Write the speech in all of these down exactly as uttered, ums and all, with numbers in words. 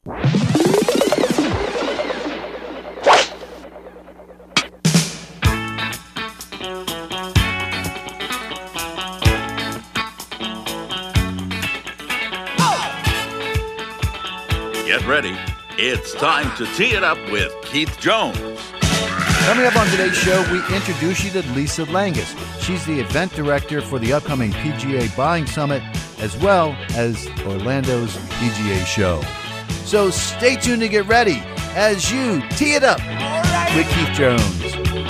Get ready. It's time to tee it up with Keith Jones. Coming up on today's show, we introduce you to Lisa Langus. She's the event director for the upcoming P G A Buying Summit, as well as Orlando's P G A show. So stay tuned to get ready as you tee it up with Keith Jones.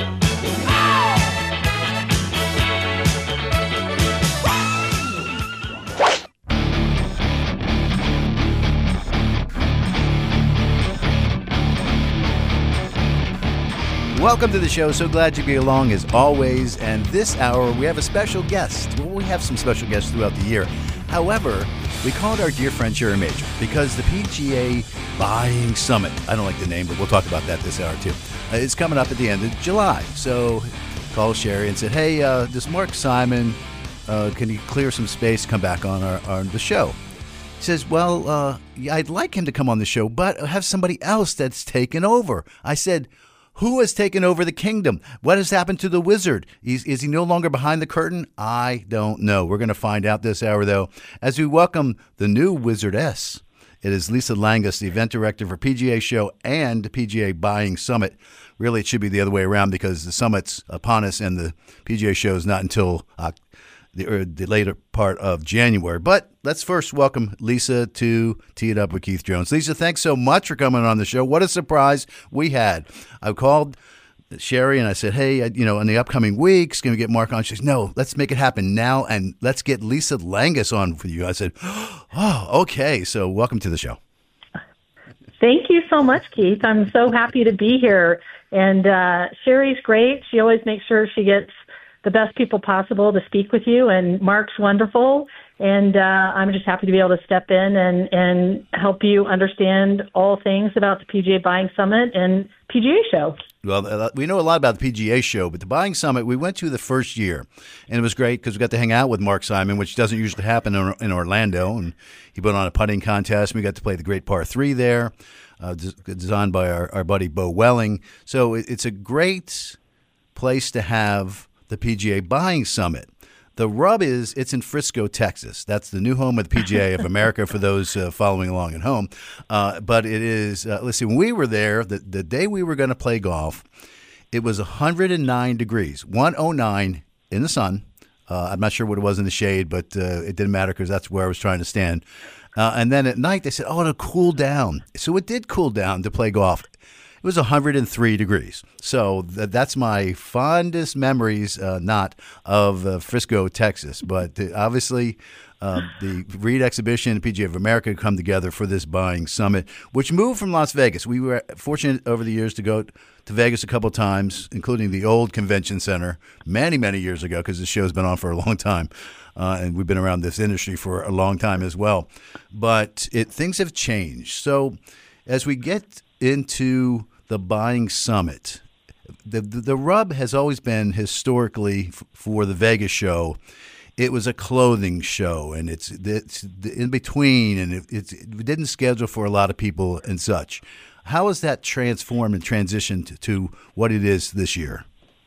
Welcome to the show. So glad you be along as always. And this hour, we have a special guest. Well, we have some special guests throughout the year. However, we called our dear friend Sherry Major because the P G A Buying Summit, I don't like the name, but we'll talk about that this hour too, uh, it's coming up at the end of July. So called Sherry and said, hey, uh, this Mark Simon, uh, can you clear some space to come back on our on the show? He says, well, uh, yeah, I'd like him to come on the show, but I have somebody else that's taken over. I said, who has taken over the kingdom? What has happened to the wizard? Is, is he no longer behind the curtain? I don't know. We're going to find out this hour, though, as we welcome the new wizardess. It is Lisa Langus, the event director for P G A Show and the P G A Buying Summit. Really, it should be the other way around because the summit's upon us and the P G A Show is not until uh, the, or the later part of January. But let's first welcome Lisa to Tee It Up with Keith Jones. Lisa, thanks so much for coming on the show. What a surprise we had. I called Sherry and I said, hey, you know, in the upcoming weeks, can we get Mark on? She said, no, let's make it happen now and let's get Lisa Langus on for you. I said, oh, okay. So welcome to the show. Thank you so much, Keith. I'm so happy to be here. And uh, Sherry's great. She always makes sure she gets the best people possible to speak with you. And Mark's wonderful. And uh, I'm just happy to be able to step in and, and help you understand all things about the P G A Buying Summit and P G A Show. Well, we know a lot about the P G A Show, but the Buying Summit, we went to the first year, and it was great because we got to hang out with Mark Simon, which doesn't usually happen in, in Orlando, and he put on a putting contest, and we got to play the great par three there, uh, designed by our, our buddy Bo Welling. So it, it's a great place to have the P G A Buying Summit. The rub is it's in Frisco, Texas. That's the new home of the P G A of America for those uh, following along at home. Uh, but it is, uh, listen, when we were there, the, the day we were going to play golf, it was one hundred nine degrees, one oh nine in the sun. Uh, I'm not sure what it was in the shade, but uh, it didn't matter because that's where I was trying to stand. Uh, and then at night, they said, oh, it'll cool down. So it did cool down to play golf. It was one hundred three degrees. So th- that's my fondest memories, uh, not of uh, Frisco, Texas. But uh, obviously, uh, the Reed Exhibition and P G A of America come together for this Buying Summit, which moved from Las Vegas. We were fortunate over the years to go to Vegas a couple times, including the old convention center many, many years ago, because the show's been on for a long time. Uh, and we've been around this industry for a long time as well. But it, things have changed. So as we get into the Buying Summit, the, the the rub has always been historically f- for the Vegas show. It was a clothing show, and it's it's in between, and it, it's, it didn't schedule for a lot of people and such. How has that transformed and transitioned to, to what it is this year?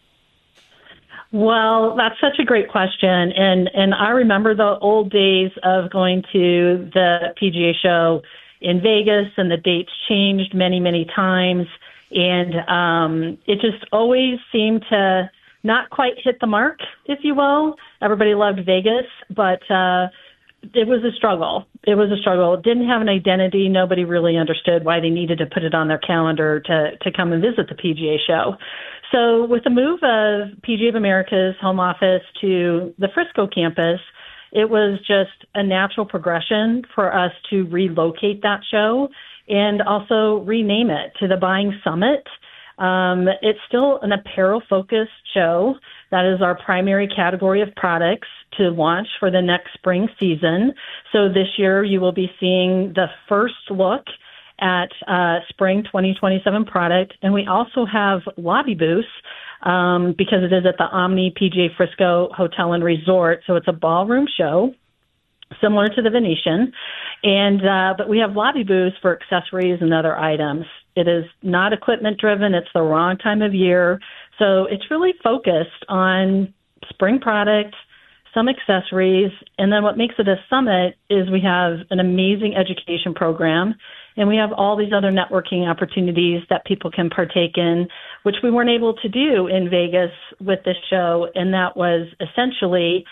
Well, that's such a great question, and and I remember the old days of going to the P G A show in Vegas, and the dates changed many, many times. And um, it just always seemed to not quite hit the mark, if you will. Everybody loved Vegas, but uh, it was a struggle. It was a struggle. It didn't have an identity. Nobody really understood why they needed to put it on their calendar to, to come and visit the P G A show. So with the move of P G A of America's home office to the Frisco campus, it was just a natural progression for us to relocate that show and also rename it to the Buying Summit. Um, it's still an apparel-focused show. That is our primary category of products to launch for the next spring season. So this year you will be seeing the first look at uh, spring twenty twenty-seven product. And we also have lobby booths um, because it is at the Omni P G A Frisco Hotel and Resort. So it's a ballroom show. similar to the Venetian. And uh, but we have lobby booths for accessories and other items. It is not equipment driven. It's the wrong time of year. So it's really focused on spring product, some accessories, and then what makes it a summit is we have an amazing education program, and we have all these other networking opportunities that people can partake in, which we weren't able to do in Vegas with this show, and that was essentially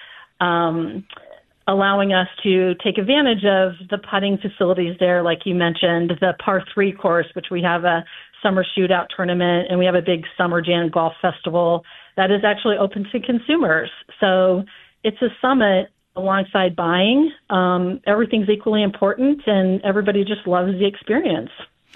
um, allowing us to take advantage of the putting facilities there, like you mentioned, the par three course, which we have a summer shootout tournament, and we have a big Summer Jam golf festival that is actually open to consumers. So it's a summit alongside buying. Um, everything's equally important, and everybody just loves the experience.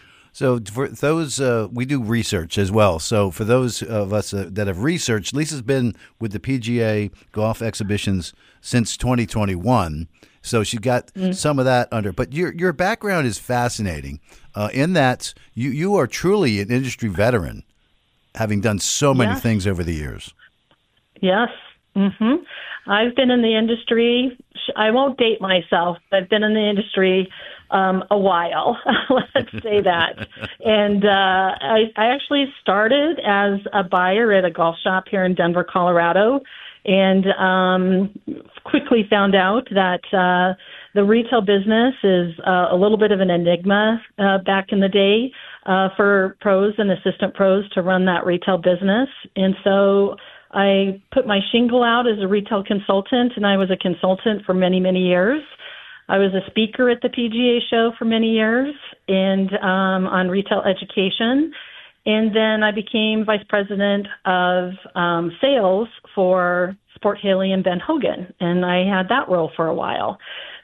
So for those, uh, we do research as well. So for those of us uh, that have researched, Lisa's been with the P G A Golf Exhibitions since twenty twenty-one. So she got mm. some of that under. But your your background is fascinating uh, in that you, you are truly an industry veteran, having done so many yes. things over the years. Yes. Mm-hmm. I've been in the industry. I won't date myself, but I've been in the industry um, a while. Let's say that. And uh, I, I actually started as a buyer at a golf shop here in Denver, Colorado, and um, quickly found out that uh, the retail business is uh, a little bit of an enigma uh, back in the day uh, for pros and assistant pros to run that retail business. And so I put my shingle out as a retail consultant, and I was a consultant for many, many years. I was a speaker at the P G A show for many years and um, on retail education. And then I became vice president of um, sales for Sport Haley and Ben Hogan, and I had that role for a while.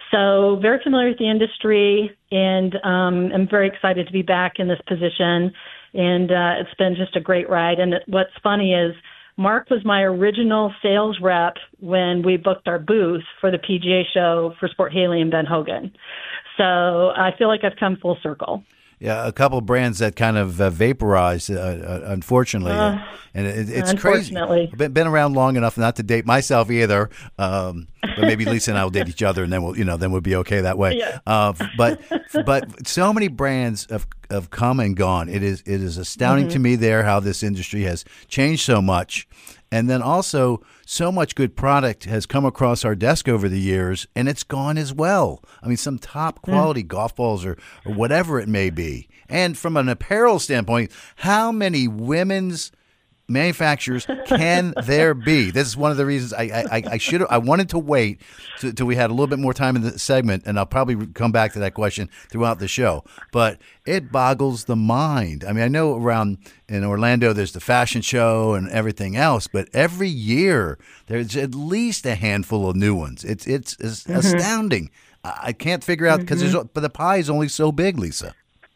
So very familiar with the industry, and um, I'm very excited to be back in this position. And uh, it's been just a great ride. And what's funny is Mark was my original sales rep when we booked our booth for the P G A show for Sport Haley and Ben Hogan. So I feel like I've come full circle. Yeah, a couple of brands that kind of uh, vaporized, uh, uh, unfortunately, uh, and it, it's unfortunately. crazy. Been, been around long enough not to date myself either, um, but maybe Lisa and I will date each other, and then we'll, you know, then we'll be okay that way. Yeah. Uh, but but so many brands have have come and gone. It is it is astounding mm-hmm. to me there how this industry has changed so much. And then also, so much good product has come across our desk over the years, and it's gone as well. I mean, some top quality mm. golf balls or, or whatever it may be. And from an apparel standpoint, how many women's manufacturers can there be? This is one of the reasons I I, I should I wanted to wait till we had a little bit more time in the segment, and I'll probably come back to that question throughout the show. But it boggles the mind. I mean, I know around in Orlando there's the fashion show and everything else, but every year there's at least a handful of new ones. It's it's, it's mm-hmm. astounding. I can't figure out because mm-hmm. but the pie is only so big, Lisa.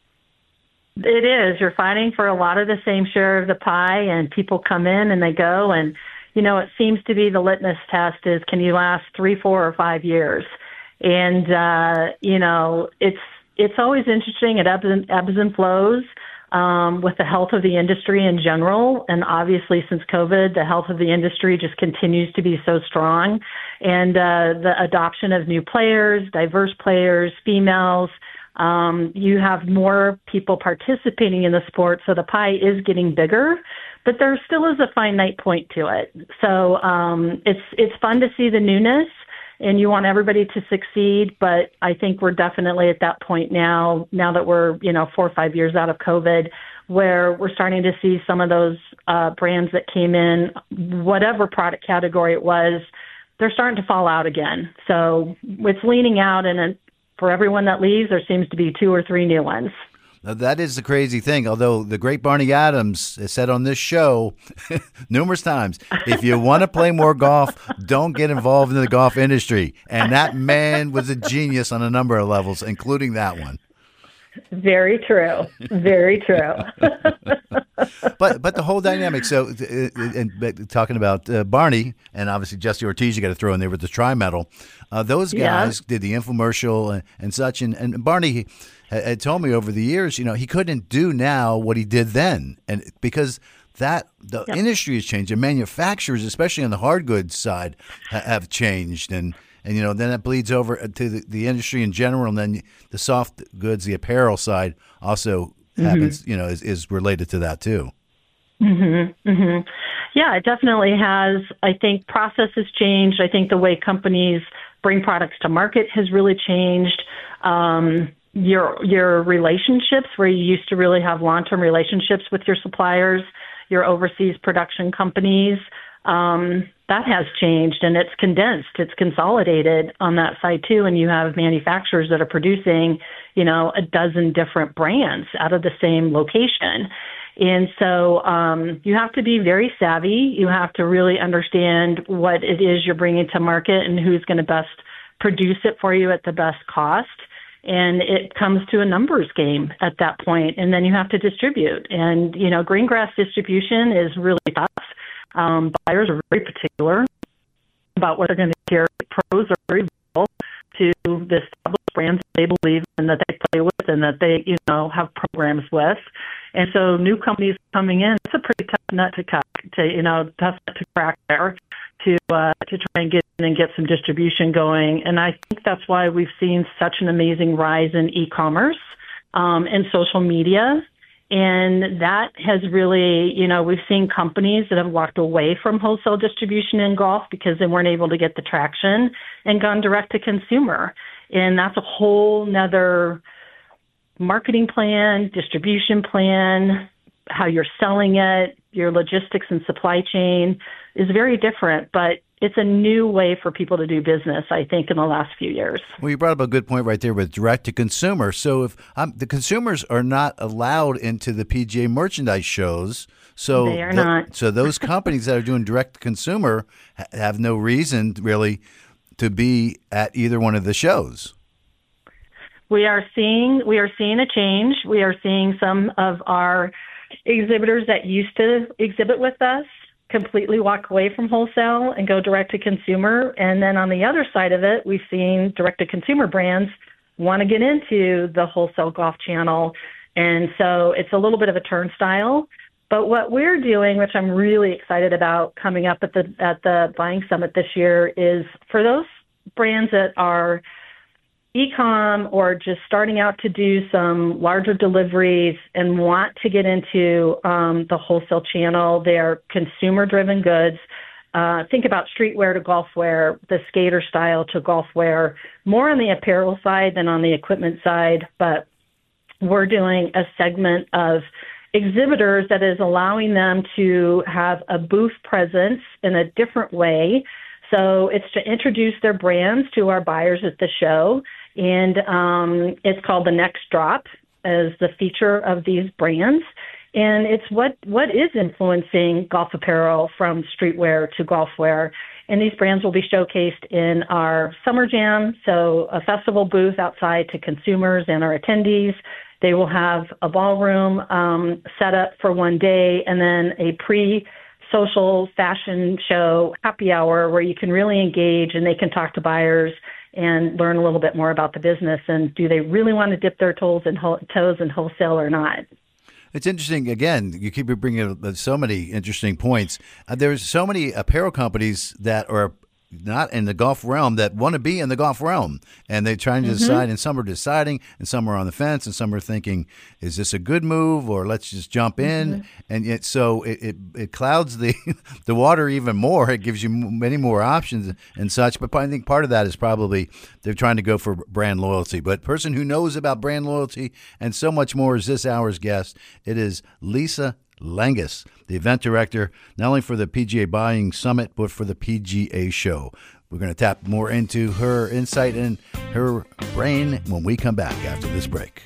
It is. You're fighting for a lot of the same share of the pie, and people come in and they go. And, you know, it seems to be the litmus test is, can you last three, four, or five years? And, uh, you know, it's it's always interesting. It ebbs and, ebbs and flows um, with the health of the industry in general. And obviously, since COVID, the health of the industry just continues to be so strong. And uh, the adoption of new players, diverse players, females, Um, you have more people participating in the sport, so the pie is getting bigger, but there still is a finite point to it. So um, it's it's fun to see the newness, and you want everybody to succeed, but I think we're definitely at that point now, now that we're, you know, four or five years out of COVID, where we're starting to see some of those uh, brands that came in, whatever product category it was, they're starting to fall out again. So it's leaning out, and it, for everyone that leaves, there seems to be two or three new ones. Now, that is the crazy thing. Although the great Barney Adams has said on this show numerous times, if you want to play more golf, don't get involved in the golf industry. And that man was a genius on a number of levels, including that one. Very true. Very true. but but the whole dynamic. So, uh, and talking about uh, Barney and obviously Jesse Ortiz, you got to throw in there with the tri-medal. Uh, those guys yeah. did the infomercial and, and such. And, and Barney had, had told me over the years, you know, he couldn't do now what he did then, and because that the yep. industry has changed, and manufacturers, especially on the hard goods side, ha- have changed. And and you know then it bleeds over to the, the industry in general, and then the soft goods, the apparel side also mm-hmm. happens. You know, is, is related to that too. Mm-hmm. Mm-hmm. Yeah, it definitely has. I think process has changed. I think the way companies bring products to market has really changed. Um, your your relationships, where you used to really have long-term relationships with your suppliers, your overseas production companies, um, that has changed, and it's condensed. It's consolidated on that side too, and you have manufacturers that are producing, you know, a dozen different brands out of the same location. And so um, you have to be very savvy. You have to really understand what it is you're bringing to market and who's going to best produce it for you at the best cost. And it comes to a numbers game at that point, and then you have to distribute. And, you know, green grass distribution is really tough. Um, buyers are very particular about what they're going to carry. Pros are very valuable to the established brands they believe in, that they play with, and that they, you know, have programs with. And so new companies coming in, it's a pretty tough nut to cut, to, you know, tough nut to crack there to uh, to try and get in and get some distribution going. And I think that's why we've seen such an amazing rise in e-commerce um, and social media. And that has really, you know, we've seen companies that have walked away from wholesale distribution in golf because they weren't able to get the traction and gone direct to consumer. And that's a whole nother marketing plan, distribution plan, how you're selling it, your logistics and supply chain is very different, but it's a new way for people to do business, I think, in the last few years. Well, you brought up a good point right there with direct to consumer. So if um, the consumers are not allowed into the P G A merchandise shows, so they are not. So those companies that are doing direct to consumer ha- have no reason really to be at either one of the shows. We are seeing we are seeing a change. We are seeing some of our exhibitors that used to exhibit with us completely walk away from wholesale and go direct to consumer. And then on the other side of it, we've seen direct to consumer brands want to get into the wholesale golf channel. And so it's a little bit of a turnstile. But what we're doing, which I'm really excited about coming up at the at the Buying Summit this year, is for those brands that are e-com or just starting out to do some larger deliveries and want to get into um, the wholesale channel. They're consumer-driven goods. Uh, think about streetwear to golf wear, the skater style to golf wear, more on the apparel side than on the equipment side. But we're doing a segment of exhibitors that is allowing them to have a booth presence in a different way. So it's to introduce their brands to our buyers at the show. And um, it's called The Next Drop as the feature of these brands. And it's what, what is influencing golf apparel from streetwear to golf wear. And these brands will be showcased in our Summer Jam, so a festival booth outside to consumers and our attendees. They will have a ballroom um, set up for one day, and then a pre-social fashion show happy hour where you can really engage and they can talk to buyers and learn a little bit more about the business, and do they really want to dip their toes in, ho- toes in wholesale or not? It's interesting. Again, you keep bringing up so many interesting points. Uh, there's so many apparel companies that are not in the golf realm that want to be in the golf realm, and they're trying to mm-hmm. decide, and some are deciding, and some are on the fence, and some are thinking, is this a good move, or let's just jump in? Mm-hmm. And yet, so it, it, it clouds the the water even more. It gives you many more options and such, but I think part of that is probably they're trying to go for brand loyalty. But person who knows about brand loyalty and so much more is this hour's guest. It is Lisa Langus, the event director, not only for the P G A Buying Summit, but for the P G A Show. We're going to tap more into her insight and her brain when we come back after this break.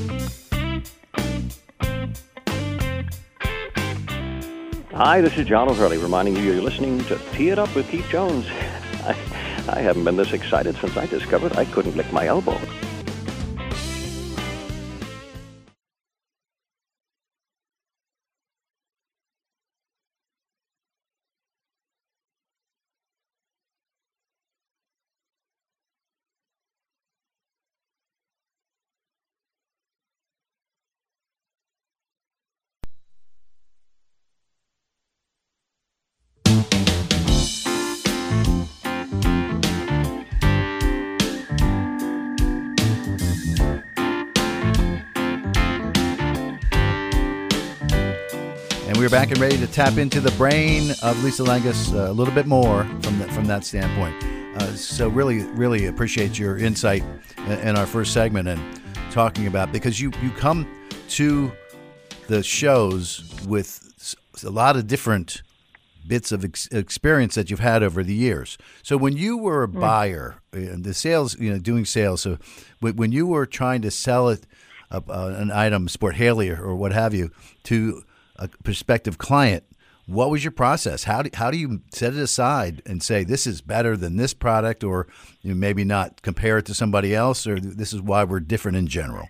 Hi, this is John O'Hurley reminding you you're listening to Tee It Up with Keith Jones. I, I haven't been this excited since I discovered I couldn't lick my elbow. we're back and ready to tap into the brain of Lisa Langus uh, a little bit more from that, from that standpoint. Uh, so really, really appreciate your insight in our first segment and talking about, because you, you come to the shows with a lot of different bits of ex- experience that you've had over the years. So when you were a buyer, mm. the sales, you know, doing sales, so when you were trying to sell it, uh, uh, an item, Sport Haley or, or what have you, to a prospective client, what was your process? How do how do you set it aside and say this is better than this product, or you know, maybe not compare it to somebody else, or this is why we're different in general?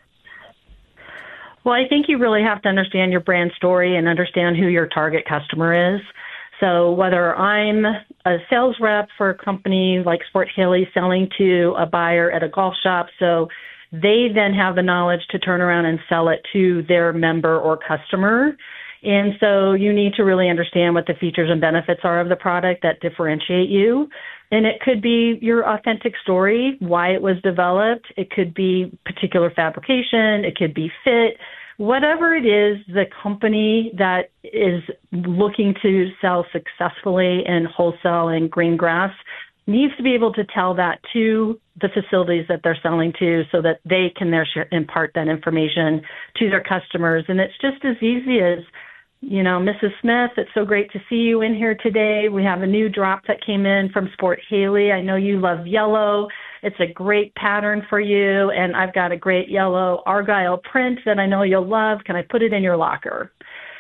Well, I think you really have to understand your brand story and understand who your target customer is. So whether I'm a sales rep for a company like Sport Haley selling to a buyer at a golf shop, so they then have the knowledge to turn around and sell it to their member or customer. And so you need to really understand what the features and benefits are of the product that differentiate you. And it could be your authentic story, why it was developed. It could be particular fabrication. It could be fit. Whatever it is, the company that is looking to sell successfully in wholesale and green grass needs to be able to tell that to the facilities that they're selling to so that they can there impart that information to their customers. And it's just as easy as, you know, Missus Smith, it's so great to see you in here today. We have a new drop that came in from Sport Haley. I know you love yellow. It's a great pattern for you, and I've got a great yellow Argyle print that I know you'll love. Can I put it in your locker?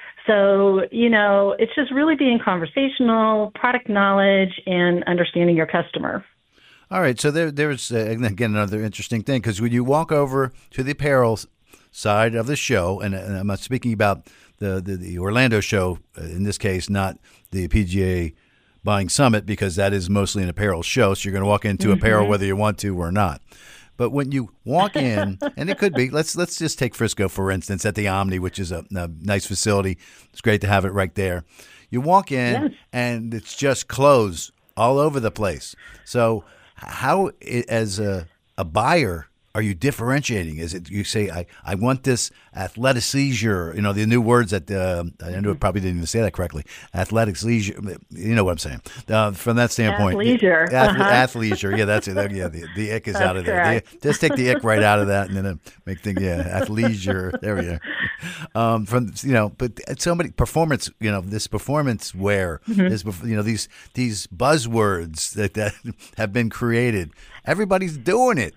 So, you know, it's just really being conversational, product knowledge, and understanding your customer. All right. So there, there's, uh, again, another interesting thing, because when you walk over to the apparel side of the show, and, and I'm not speaking about the, the, the Orlando show, uh, in this case, not the P G A Buying Summit, because that is mostly an apparel show. So you're going to walk into mm-hmm. apparel whether you want to or not. But when you walk in, and it could be, let's let's just take Frisco, for instance, at the Omni, which is a, a nice facility. It's great to have it right there. You walk in, yes. and it's just clothes all over the place. So how, as a, a buyer, are you differentiating? Is it you say, I, I want this athletic-leisure, you know, the new words that, uh, I know it probably didn't even say that correctly, athletic-leisure, you know what I'm saying. Uh, from that standpoint. Athleisure. Ath- uh-huh. Athleisure, yeah, that's it. Yeah, the, the ick is that's out of there. correct. The, just take the ick right out of that and then uh, make things, yeah, athleisure, there we go. Um, from, you know, but somebody, performance, you know, this performance wear, mm-hmm. this, you know, these, these buzzwords that, that have been created, everybody's doing it.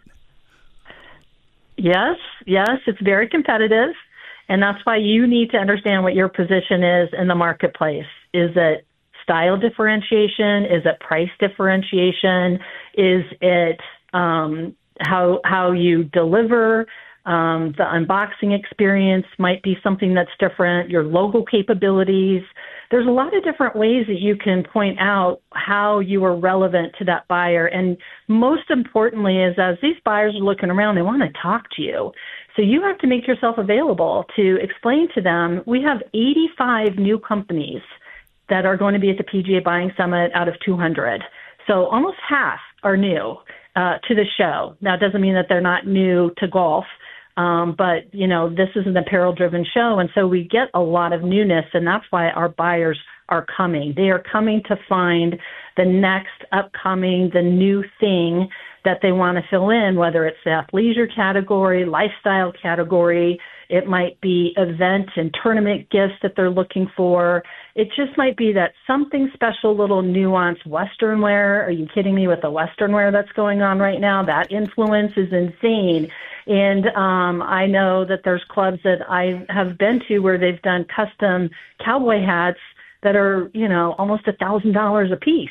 Yes, yes, it's very competitive, and that's why you need to understand what your position is in the marketplace. Is it style differentiation? Is it price differentiation? Is it um, how how you deliver? Um, the unboxing experience might be something that's different. Your logo capabilities. There's a lot of different ways that you can point out how you are relevant to that buyer. And most importantly is as these buyers are looking around, they want to talk to you. So you have to make yourself available to explain to them. We have eighty-five new companies that are going to be at the P G A Buying Summit out of two hundred. So almost half are new uh, to the show. Now, it doesn't mean that they're not new to golf. Um, but, you know, this is an apparel-driven show, and so we get a lot of newness, and that's why our buyers are coming. They are coming to find the next upcoming, the new thing that they want to fill in, whether it's the athleisure category, lifestyle category. It might be event and tournament gifts that they're looking for. It just might be that something special, little nuanced Western wear. Are you kidding me with the Western wear that's going on right now? That influence is insane. And um, I know that there's clubs that I have been to where they've done custom cowboy hats that are, you know, almost a thousand dollars a piece.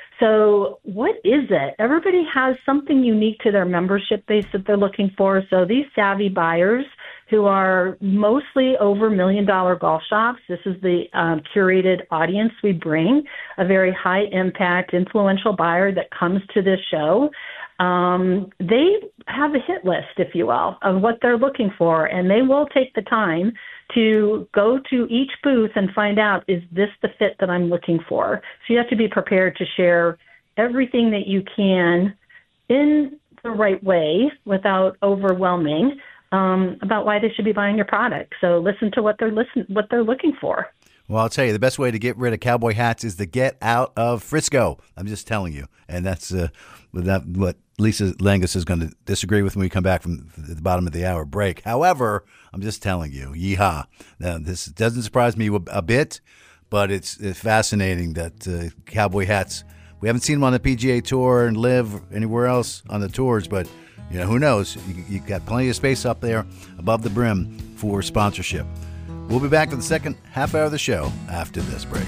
So what is it? Everybody has something unique to their membership base that they're looking for. So these savvy buyers who are mostly over million dollar golf shops, this is the um, curated audience we bring, a very high impact, influential buyer that comes to this show. Um, they have a hit list, if you will, of what they're looking for, and they will take the time to go to each booth and find out, is this the fit that I'm looking for? So you have to be prepared to share everything that you can in the right way without overwhelming um, about why they should be buying your product. So listen to what they're listen what they're looking for. Well, I'll tell you, the best way to get rid of cowboy hats is to get out of Frisco. I'm just telling you. And that's uh, that, what Lisa Langus is going to disagree with when we come back from the bottom of the hour break. However, I'm just telling you, yeehaw. Now, this doesn't surprise me a bit, but it's, it's fascinating that uh, cowboy hats, we haven't seen them on the P G A Tour and live anywhere else on the tours, but you know, who knows? You, you got plenty of space up there above the brim for sponsorship. We'll be back for the second half hour of the show after this break.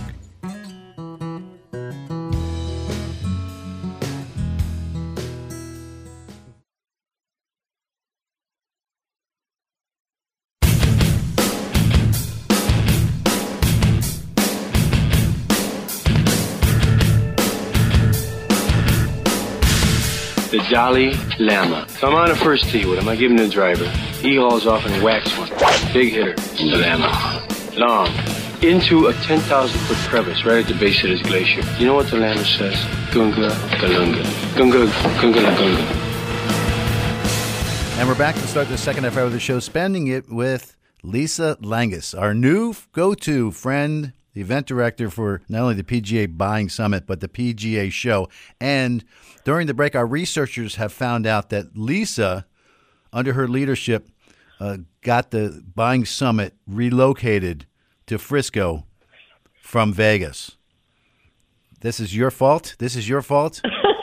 The Dalai Lama. So I'm on a first tee with him. I give him the driver. He hauls off and whacks one. Big hitter. The Lama. Long. Into a ten thousand foot crevice right at the base of this glacier. You know what the Lama says? Gunga Galunga. Gunga Gunga Gunga. And we're back to start the second half hour of the show, spending it with Lisa Langus, our new go-to friend, the event director for not only the P G A Buying Summit, but the P G A Show. And during the break, our researchers have found out that Lisa, under her leadership, uh, got the Buying Summit relocated to Frisco from Vegas. This is your fault? This is your fault?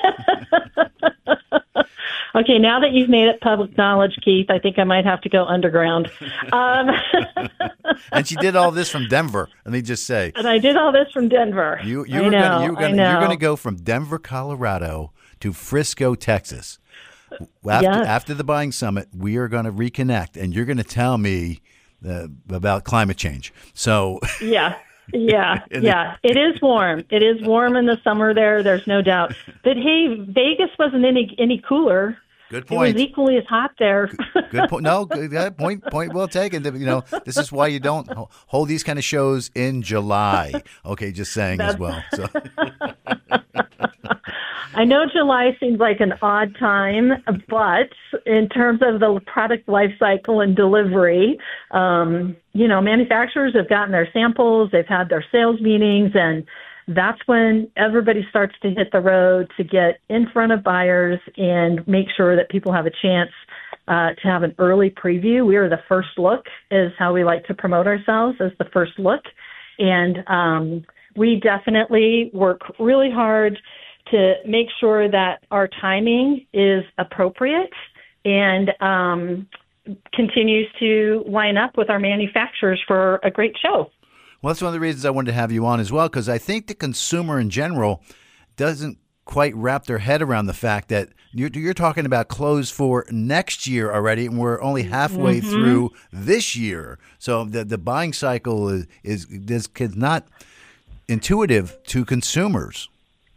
Okay, now that you've made it public knowledge, Keith, I think I might have to go underground. Um, and she did all this from Denver, let me just say. And I did all this from Denver. You, you I were know, gonna, you were I gonna, know. You're going to go from Denver, Colorado to Frisco, Texas. After, Yes. after the Buying Summit, we are going to reconnect, and you're going to tell me uh, about climate change. So Yeah, yeah, yeah. It is warm. It is warm in the summer there. There's no doubt. But hey, Vegas wasn't any any cooler. good It point. was equally as hot there. Good point. No, good yeah, point. Point well taken. You know, this is why you don't ho- hold these kind of shows in July. Okay, just saying as well. So. I know July seems like an odd time, but in terms of the product life cycle and delivery, um, you know, manufacturers have gotten their samples, they've had their sales meetings, and that's when everybody starts to hit the road to get in front of buyers and make sure that people have a chance uh, to have an early preview. We are the first look, is how we like to promote ourselves, as the first look. And um, we definitely work really hard to make sure that our timing is appropriate and um, continues to line up with our manufacturers for a great show. Well, that's one of the reasons I wanted to have you on as well, because I think the consumer in general doesn't quite wrap their head around the fact that you're, you're talking about clothes for next year already, and we're only halfway Mm-hmm. through this year. So the the buying cycle is is, is, is not intuitive to consumers.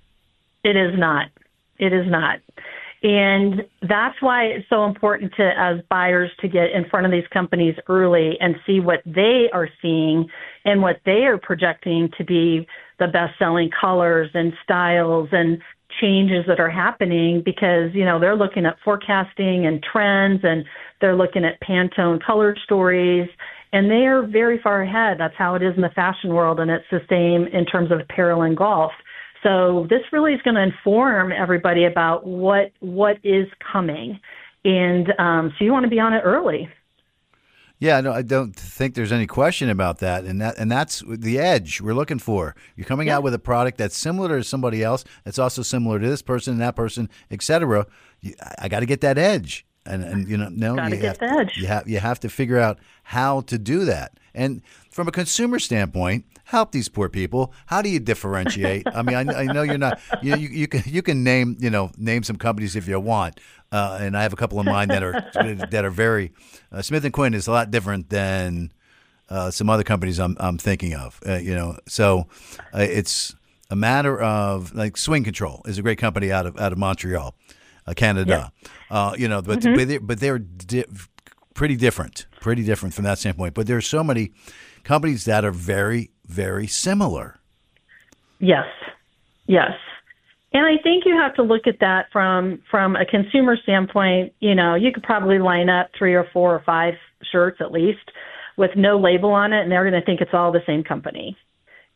It is not. It is not. And that's why it's so important to, as buyers, to get in front of these companies early and see what they are seeing and what they are projecting to be the best-selling colors and styles and changes that are happening, because, you know, they're looking at forecasting and trends, and they're looking at Pantone color stories, and they are very far ahead. That's how it is in the fashion world, and it's the same in terms of apparel and golf. So this really is going to inform everybody about what what is coming. And um, so you want to be on it early. Yeah, no, I don't think there's any question about that, and that and that's the edge we're looking for. You're coming Yeah. out with a product that's similar to somebody else, that's also similar to this person and that person, et cetera. You, I, I got to get that edge, and and you know, no, Gotta you get have, the edge. You have you have to figure out how to do that, and from a consumer standpoint, help these poor people. How do you differentiate? I mean, I, I know you're not. You, you you can you can name you know name some companies if you want, uh, and I have a couple of mine that are that are very. Uh, Smith and Quinn is a lot different than uh, some other companies I'm I'm thinking of. Uh, you know, so uh, it's a matter of like Swing Control is a great company out of out of Montreal, uh, Canada. Uh, you know, but Mm-hmm. but, they, but they're di- pretty different, pretty different from that standpoint. But there's so many companies that are very very similar. Yes, yes. And I think you have to look at that from from a consumer standpoint. You know, you could probably line up three or four or five shirts at least with no label on it, and they're going to think it's all the same company.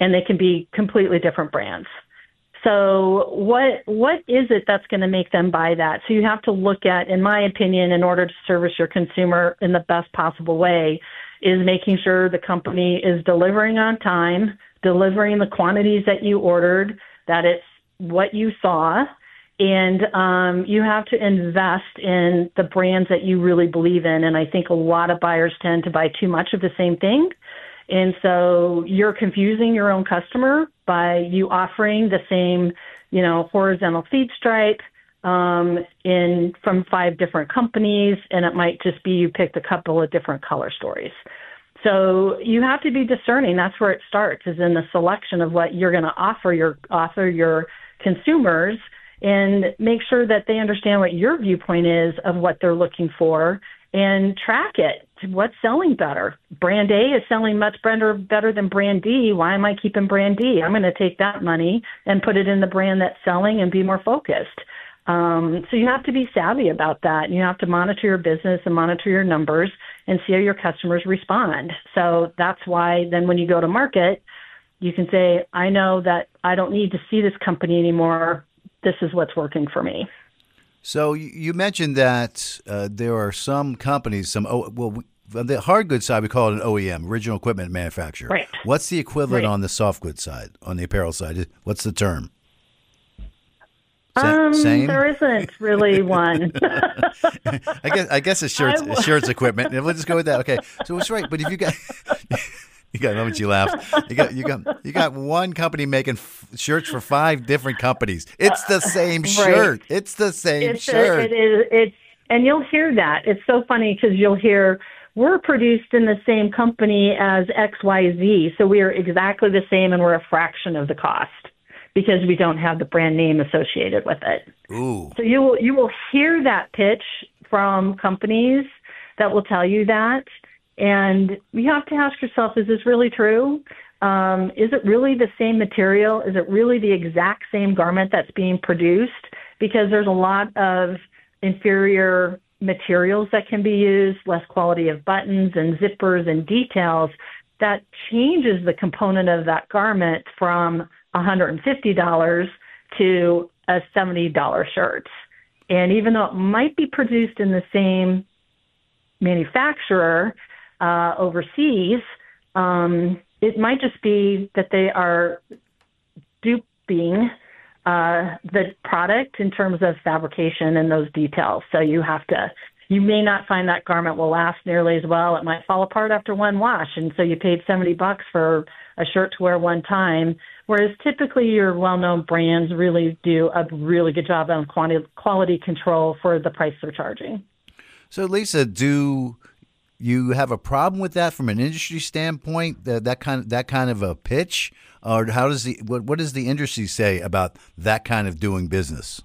and they can be completely different brands. So what what is it that's going to make them buy that? So you have to look at, in my opinion, in order to service your consumer in the best possible way, is making sure the company is delivering on time, delivering the quantities that you ordered, that it's what you saw, and um, you have to invest in the brands that you really believe in. And I think a lot of buyers tend to buy too much of the same thing. And so you're confusing your own customer by you offering the same, you know, horizontal feed stripe um, in from five different companies, and it might just be you picked a couple of different color stories. So you have to be discerning. That's where it starts, is in the selection of what you're going to offer your offer your consumers, and make sure that they understand what your viewpoint is of what they're looking for, and track it. What's selling better? Brand A is selling much better better than brand D. Why am I keeping brand D? I'm going to take that money and put it in the brand that's selling and be more focused. Um, so you have to be savvy about that. You have to monitor your business and monitor your numbers and see how your customers respond. So that's why then when you go to market, you can say, I know that I don't need to see this company anymore. This is what's working for me. So you mentioned that uh, there are some companies, some oh, well, we, on the hard goods side, we call it an O E M, original equipment manufacturer. Right. What's the equivalent Right. on the soft goods side, on the apparel side? What's the term? Sa- Um, same? there isn't really one. I guess I guess it's shirts, I- it's shirts equipment. And we'll just go with that. Okay, so it's right. But if you got you got, how much you laugh. You got you got you got one company making f- shirts for five different companies. It's the same shirt. It's the same It's a, shirt. it is. It's and you'll hear that. It's so funny because you'll hear we're produced in the same company as X Y Z, so we are exactly the same, and we're a fraction of the cost because we don't have the brand name associated with it. Ooh. So you will you will hear that pitch from companies that will tell you that, and you have to ask yourself: is this really true? Um, is it really the same material? Is it really the exact same garment that's being produced? Because there's a lot of inferior materials that can be used, less quality of buttons and zippers and details, that changes the component of that garment from one hundred fifty dollars to a seventy dollars shirt. And even though it might be produced in the same manufacturer uh, overseas, um, it might just be that they are duping uh, the product in terms of fabrication and those details. So you have to, you may not find that garment will last nearly as well. It might fall apart after one wash. And so you paid seventy bucks for a shirt to wear one time. Whereas typically your well-known brands really do a really good job on quantity, quality control for the price they're charging. So Lisa, do you have a problem with that from an industry standpoint? That that kind of, that kind of a pitch, or how does the what, what does the industry say about that kind of doing business?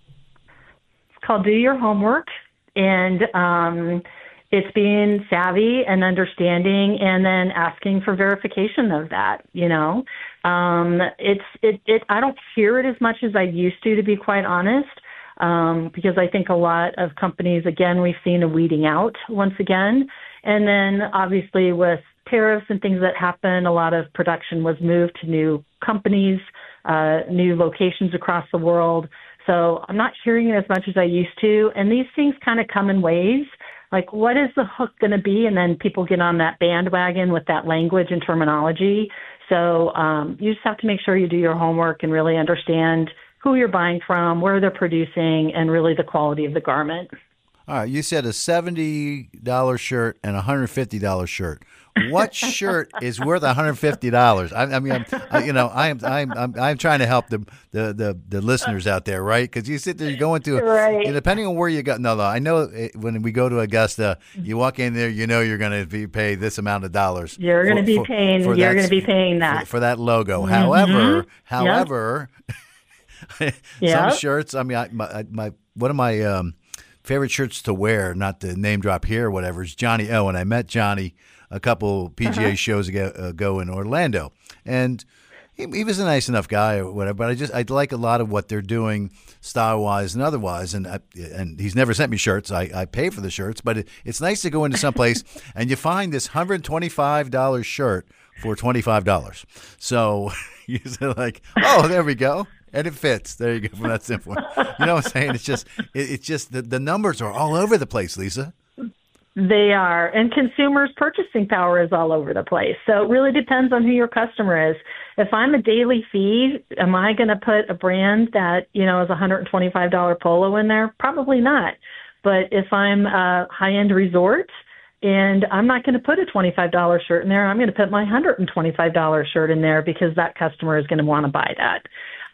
It's called do your homework, and um, it's being savvy and understanding, and then asking for verification of that. You know, um, it's it, it. I don't hear it as much as I used to, to be quite honest. Um, because I think a lot of companies, again, we've seen a weeding out once again. And then obviously with tariffs and things that happen, a lot of production was moved to new companies, uh, new locations across the world. So I'm not hearing it as much as I used to. And these things kind of come in waves. Like, what is the hook going to be? And then people get on that bandwagon with that language and terminology. So um, you just have to make sure you do your homework and really understand who you're buying from, where they're producing, and really the quality of the garment. All right, you said a seventy dollars shirt and a one hundred fifty dollars shirt. What shirt is worth one hundred fifty dollars? I, I mean, I'm, I, you know, I'm, I'm, I'm, I'm trying to help the the, the, the listeners out there, right? Because you sit there, you go into, right. you know, depending on where you go. No, no, I know it, when we go to Augusta, you walk in there, you know, you're going to be paid this amount of dollars. You're going to be for, paying. for You're that, going to be paying that for, for that logo. Mm-hmm. However, however. Yep. Some shirts, I mean, I, my, my one of my um, favorite shirts to wear, not to name drop here or whatever, is Johnny O. And I met Johnny a couple P G A uh-huh. shows ago, ago in Orlando. And he, he was a nice enough guy or whatever. But I just I like a lot of what they're doing style wise and otherwise. And I, and he's never sent me shirts. I, I pay for the shirts, but it, it's nice to go into some place and you find this one hundred twenty-five dollars shirt for twenty-five dollars. So you're like, oh, there we go. And it fits. There you go from that standpoint. You know what I'm saying? It's just, it, it's just the, the numbers are all over the place, Lisa. They are. And consumers' purchasing power is all over the place. So it really depends on who your customer is. If I'm a daily fee, am I going to put a brand that, you know, is a one hundred twenty-five dollars polo in there? Probably not. But if I'm a high-end resort, and I'm not going to put a twenty-five dollars shirt in there, I'm going to put my one hundred twenty-five dollars shirt in there because that customer is going to want to buy that.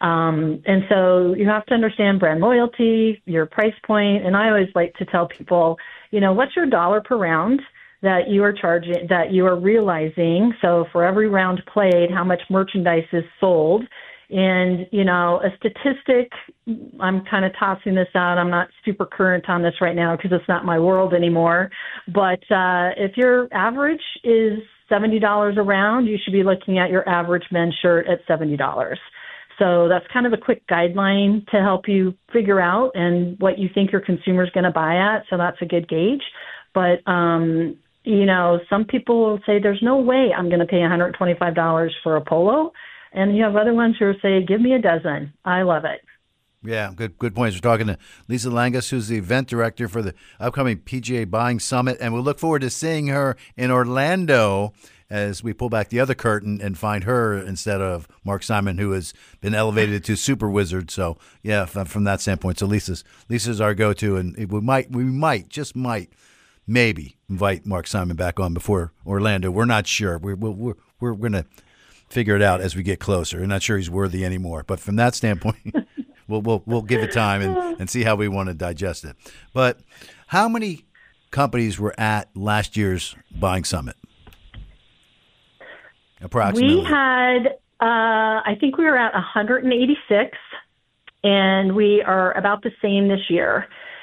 Um, and so you have to understand brand loyalty, your price point. And I always like to tell people, you know, what's your dollar per round that you are charging, that you are realizing? So for every round played, how much merchandise is sold? And, you know, a statistic, I'm kind of tossing this out. I'm not super current on this right now because it's not my world anymore. But uh, if your average is seventy dollars a round, you should be looking at your average men's shirt at seventy dollars. So that's kind of a quick guideline to help you figure out and what you think your consumer is going to buy at. So that's a good gauge. But, um, you know, some people will say there's no way I'm going to pay one hundred twenty-five dollars for a polo. And you have other ones who say, give me a dozen. I love it. Yeah, good good points. We're talking to Lisa Langus, who's the event director for the upcoming P G A Buying Summit. And we'll look forward to seeing her in Orlando as we pull back the other curtain and find her instead of Mark Simon, who has been elevated to super wizard. So, yeah, from, from that standpoint. So Lisa's Lisa's our go-to, and we might, we might, just might, maybe invite Mark Simon back on before Orlando. We're not sure. We're, we're, we're going to figure it out as we get closer. We're not sure he's worthy anymore. But from that standpoint, we'll, we'll, we'll give it time and, and see how we want to digest it. But how many companies were at last year's Buying Summit? Approximately. We had, uh, I think we were at one hundred eighty-six, and we are about the same this year.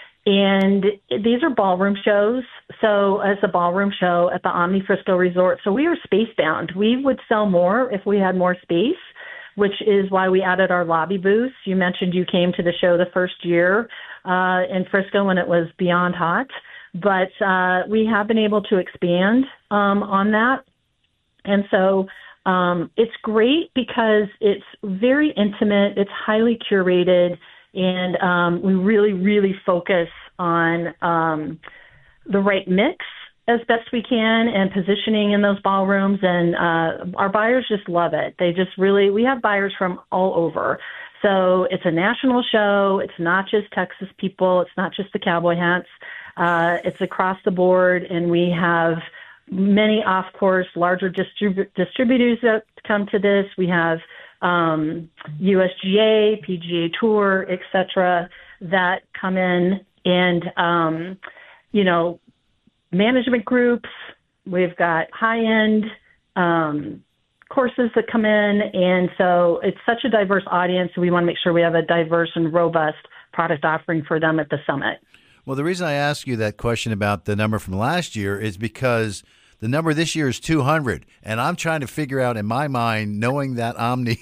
And these are ballroom shows. So as a ballroom show at the Omni Frisco Resort, so we are space bound. We would sell more if we had more space, which is why we added our lobby booths. You mentioned you came to the show the first year uh, in Frisco when it was beyond hot. But uh, we have been able to expand um, on that. And so um, it's great because it's very intimate, it's highly curated, and um, we really, really focus on um, the right mix as best we can and positioning in those ballrooms. And uh, our buyers just love it. They just really, we have buyers from all over. So it's a national show. It's not just Texas people. It's not just the cowboy hats. Uh, it's across the board, and we have many off-course, larger distrib- distributors that come to this. We have um, U S G A, P G A Tour, et cetera, that come in, and, um, you know, management groups. We've got high-end um, courses that come in, and so it's such a diverse audience. We want to make sure we have a diverse and robust product offering for them at the summit. Well, the reason I ask you that question about the number from last year is because the number this year is two hundred, and I'm trying to figure out in my mind, knowing that Omni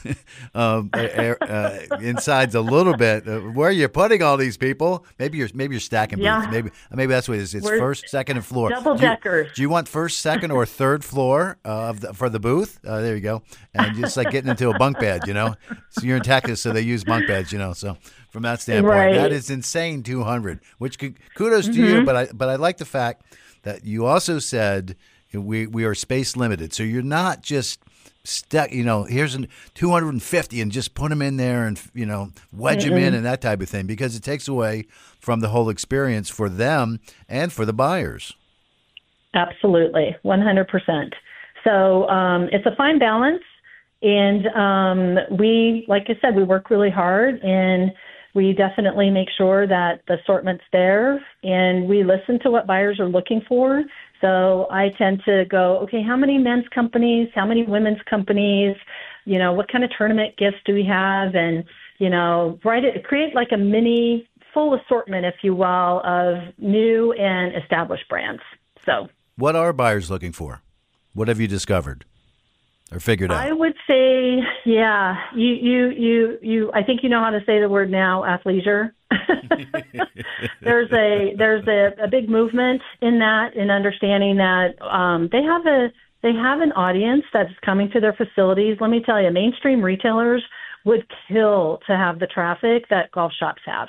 um, uh, insides a little bit, uh, where you're putting all these people. Maybe you're maybe you're stacking booths. Yeah. Maybe maybe that's what it is. It's We're first, second, and floor. Double Do you- deckers. Do you want first, second, or third floor uh, of the, for the booth? Uh, there you go. And just like getting into a bunk bed, you know. So you're in Texas, so they use bunk beds, you know. So from that standpoint, Right. that is insane. two hundred, which could, kudos to Mm-hmm. you. But I but I like the fact that you also said we we are space limited, so you're not just stuck. You know, here's an two hundred fifty, and just put them in there, and you know, wedge them in, and that type of thing, because it takes away from the whole experience for them and for the buyers. Absolutely, one hundred percent. So um, it's a fine balance, and um, we, like I said, we work really hard, and we definitely make sure that the assortment's there, and we listen to what buyers are looking for. So I tend to go, okay, how many men's companies, how many women's companies, you know, what kind of tournament gifts do we have? And, you know, write it, create like a mini full assortment, if you will, of new and established brands. So What are buyers looking for? What have you discovered? or figured out? I would say, yeah, you, you, you, you, I think you know how to say the word now, athleisure. there's a, there's a, a big movement in that, in understanding that, um, they have a, they have an audience that's coming to their facilities. Let me tell you, mainstream retailers would kill to have the traffic that golf shops have.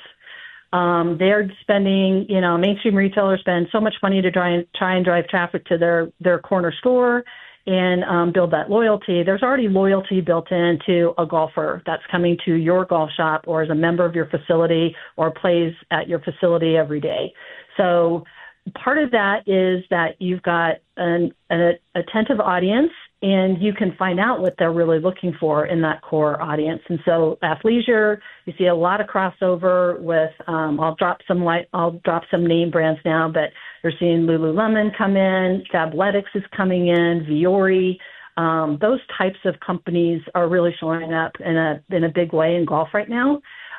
Um, they're spending, you know, mainstream retailers spend so much money to try and try and drive traffic to their, their corner store and um, build that loyalty. There's already loyalty built into a golfer that's coming to your golf shop or as a member of your facility or plays at your facility every day. So part of that is that you've got an, an attentive audience, and you can find out what they're really looking for in that core audience. And so athleisure, you see a lot of crossover with, um, I'll drop some light, I'll drop some name brands now, but you're seeing Lululemon come in, Fabletics is coming in, Viore. Um, those types of companies are really showing up in a, in a big way in golf right now.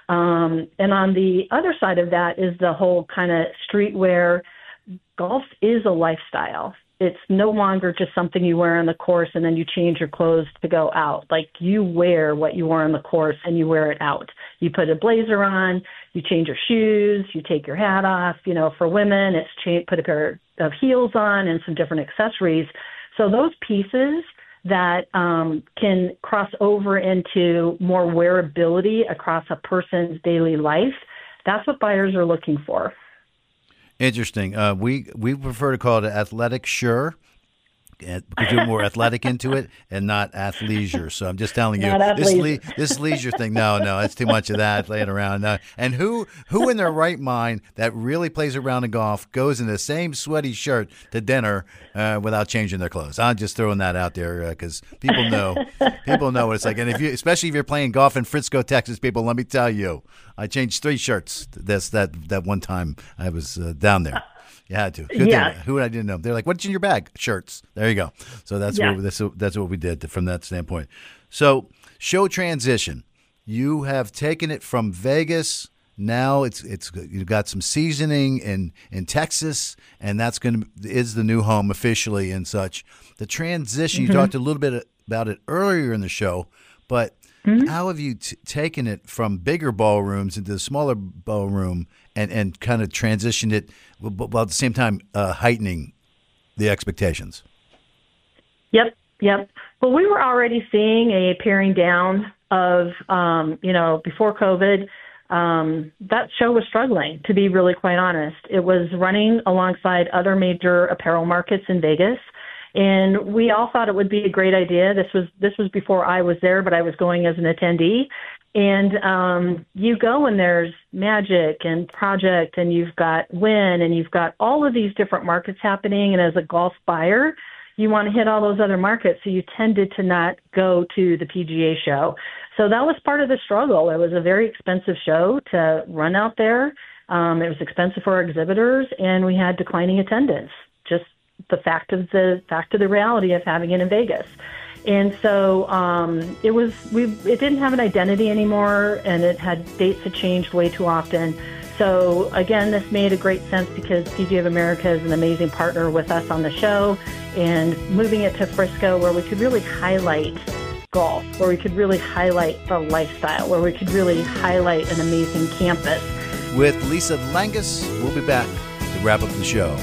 Um, and on the other side of that is the whole kind of streetwear. Golf is a lifestyle. It's no longer just something you wear on the course and then you change your clothes to go out. Like, you wear what you wear on the course and you wear it out. You put a blazer on, you change your shoes, you take your hat off. You know, for women, it's cha- put a pair of heels on and some different accessories. So those pieces that um, can cross over into more wearability across a person's daily life, that's what buyers are looking for. Interesting. Uh, we we prefer to call it athletic sure, because you're more athletic into it and not athleisure. So I'm just telling you, Not this athleisure. le- this leisure thing, no, no, it's too much of that laying around. Uh, and who who in their right mind that really plays around in golf goes in the same sweaty shirt to dinner uh, without changing their clothes? I'm just throwing that out there because uh, people know people know what it's like. And if you, especially if you're playing golf in Frisco, Texas, people, let me tell you, I changed three shirts. That's that that one time I was uh, down there. You had to. Good Yeah. thing. Who I didn't know. They're like, "What's in your bag?" Shirts. There you go. So that's Yeah. what that's, that's what we did from that standpoint. So show transition. You have taken it from Vegas. Now it's it's you've got some seasoning in in Texas, and that's going to is the new home officially and such. The transition. Mm-hmm. You talked a little bit about it earlier in the show, but Mm-hmm. how have you t- taken it from bigger ballrooms into the smaller ballroom and, and kind of transitioned it while at the same time uh, heightening the expectations? Yep, yep. Well, we were already seeing a paring down of, um, you know, before COVID, um, that show was struggling, to be really quite honest. It was running alongside other major apparel markets in Vegas. And we all thought it would be a great idea. This was this was before I was there, but I was going as an attendee. And um, you go and there's Magic and Project, and you've got Wynn, and you've got all of these different markets happening. And as a golf buyer, you want to hit all those other markets. So you tended to not go to the P G A show. So that was part of the struggle. It was a very expensive show to run out there. Um, it was expensive for our exhibitors, and we had declining attendance. Just the fact of the fact of the reality of having it in Vegas. And so um, it was, we, it didn't have an identity anymore, and it had, dates had changed way too often. So again, this made a great sense because P G A of America is an amazing partner with us on the show, and moving it to Frisco where we could really highlight golf, where we could really highlight the lifestyle, where we could really highlight an amazing campus. With Lisa Langus, we'll be back to wrap up the show.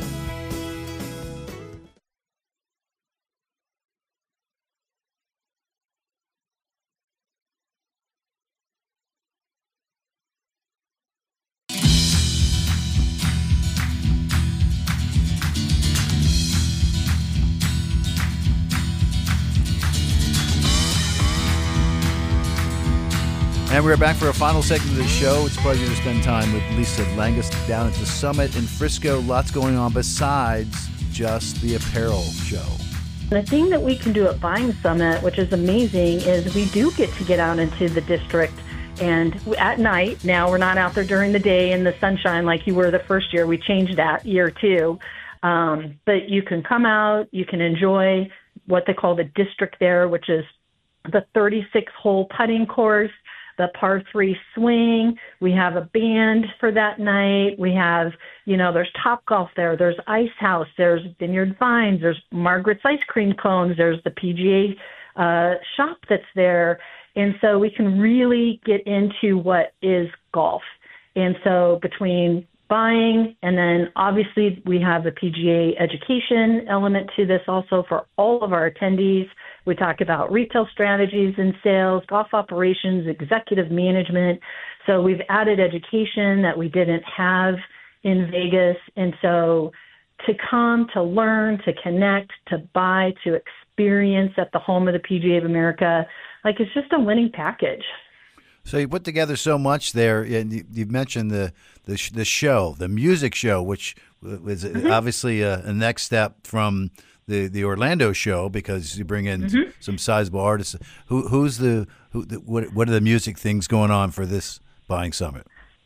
And we're back for a final segment of the show. It's a pleasure to spend time with Lisa Langus down at the Summit in Frisco. Lots going on besides just the apparel show. The thing that we can do at Buying Summit, which is amazing, is we do get to get out into the district and at night. Now we're not out there during the day in the sunshine like you were the first year. We changed that year two. Um, but you can come out, you can enjoy what they call the district there, which is the thirty-six hole putting course. the par three swing. We have a band for that night. We have, you know, there's Topgolf there. There's Ice House. There's Vineyard Vines. There's Margaret's Ice Cream Cones. There's the P G A uh, shop that's there. And so we can really get into what is golf. And so between buying, and then obviously we have the P G A education element to this also for all of our attendees. We talk about retail strategies and sales, golf operations, executive management. So we've added education that we didn't have in Vegas. And so to come, to learn, to connect, to buy, to experience at the home of the P G A of America, like it's just a winning package. So you put together so much there, and you, you've mentioned the the, sh- the show, the music show, which was mm-hmm. obviously a, a next step from the, the Orlando show because you bring in mm-hmm. some sizable artists. Who who's the who? The, what what are the music things going on for this buying summit?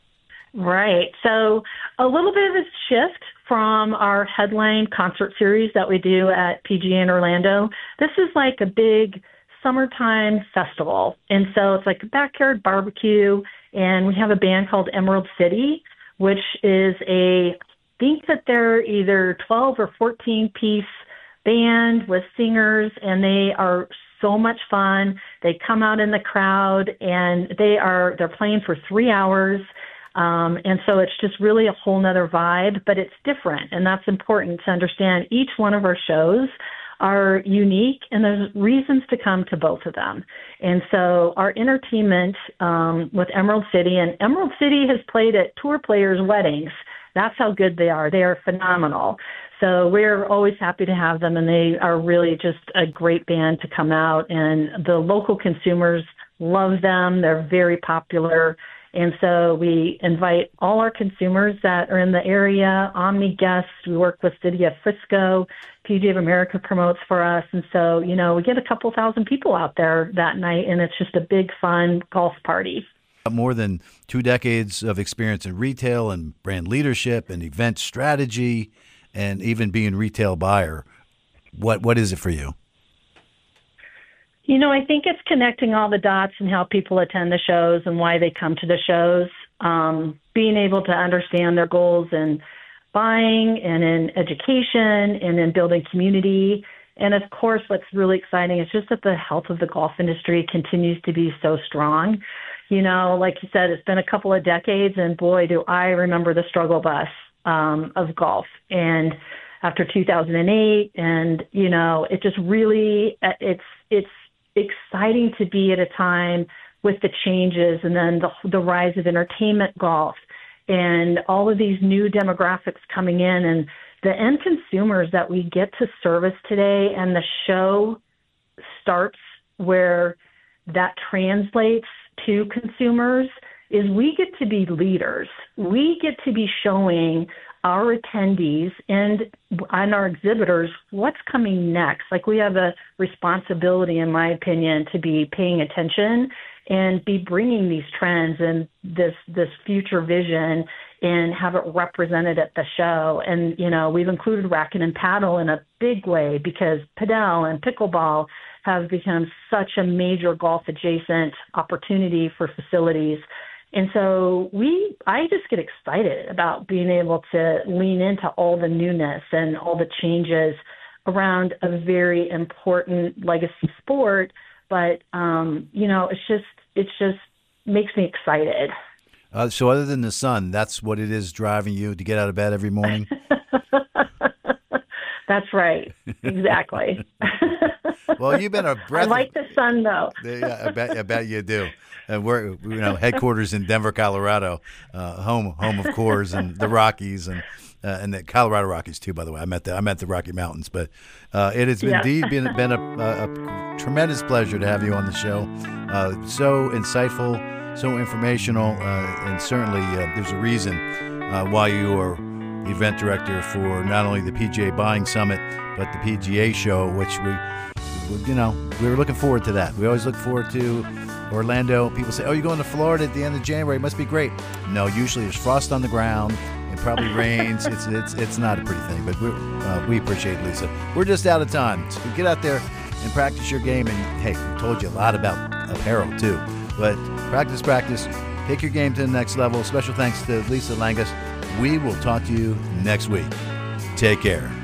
Right. So a little bit of a shift from our headline concert series that we do at P G A in Orlando. This is like a big summertime festival. And so it's like a backyard barbecue. And we have a band called Emerald City, which is a, I think that they're either twelve or fourteen piece band with singers, and they are so much fun. They come out in the crowd and they are, they're playing for three hours. Um, and so it's just really a whole nother vibe, but it's different. And that's important to understand. Each one of our shows are unique, and there's reasons to come to both of them. And so our entertainment um, with Emerald City, and Emerald City has played at tour players' weddings. That's how good they are. They are phenomenal. So we're always happy to have them, and they are really just a great band to come out. And the local consumers love them. They're very popular. And so we invite all our consumers that are in the area, Omni guests. We work with City of Frisco. P G A of America promotes for us. And so, you know, we get a couple thousand people out there that night, and it's just a big, fun golf party. More than two decades of experience in retail and brand leadership and event strategy and even being retail buyer. What What is it for you? You know, I think it's connecting all the dots and how people attend the shows and why they come to the shows, um, being able to understand their goals in buying and in education and in building community. And, of course, what's really exciting is just that the health of the golf industry continues to be so strong. You know, like you said, it's been a couple of decades, and, boy, do I remember the struggle bus um, of golf. And after two thousand eight, and, you know, it just really, it's it's, exciting to be at a time with the changes and then the, the rise of entertainment golf and all of these new demographics coming in and the end consumers that we get to service today. And the show starts where that translates to consumers is we get to be leaders. We get to be showing our attendees and, and our exhibitors what's coming next. Like, we have a responsibility, in my opinion, to be paying attention and be bringing these trends and this this future vision and have it represented at the show. And, you know, we've included racket and paddle in a big way because padel and pickleball have become such a major golf adjacent opportunity for facilities. And so we, I just get excited about being able to lean into all the newness and all the changes around a very important legacy sport. But, um, you know, it's just, it's just makes me excited. Uh, so other than the sun, that's what it is driving you to get out of bed every morning? That's right. Exactly. Well, you've been a breath. I like the sun, though. Yeah, I bet, I bet you do. And we're, you know, headquarters in Denver, Colorado, uh, home home of Coors and the Rockies and uh, and the Colorado Rockies too. By the way, I meant the I meant the Rocky Mountains, but uh, it has yeah. indeed been been a, a, a tremendous pleasure to have you on the show. Uh, so insightful, so informational, uh, and certainly uh, there's a reason uh, why you are the event director for not only the P G A Buying Summit but the P G A Show, which we, you know, we were looking forward to that. We always look forward to Orlando. People say, oh, you're going to Florida at the end of January. It must be great. No, usually there's frost on the ground. It probably rains. It's it's it's not a pretty thing, but we uh, we appreciate it, Lisa. We're just out of time. So get out there and practice your game. And, hey, we told you a lot about apparel, too. But practice, practice. Take your game to the next level. Special thanks to Lisa Langus. We will talk to you next week. Take care.